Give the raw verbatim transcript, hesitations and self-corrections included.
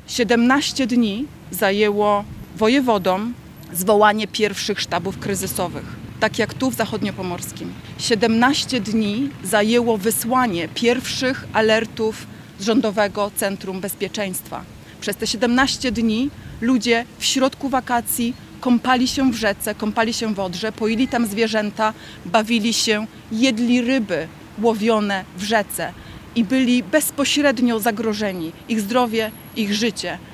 siedemnaście dni zajęło wojewodom zwołanie pierwszych sztabów kryzysowych, tak jak tu w zachodniopomorskim. siedemnaście dni zajęło wysłanie pierwszych alertów z Rządowego Centrum Bezpieczeństwa. Przez te siedemnaście dni ludzie w środku wakacji kąpali się w rzece, kąpali się w Odrze, poili tam zwierzęta, bawili się, jedli ryby łowione w rzece i byli bezpośrednio zagrożeni, ich zdrowie, ich życie.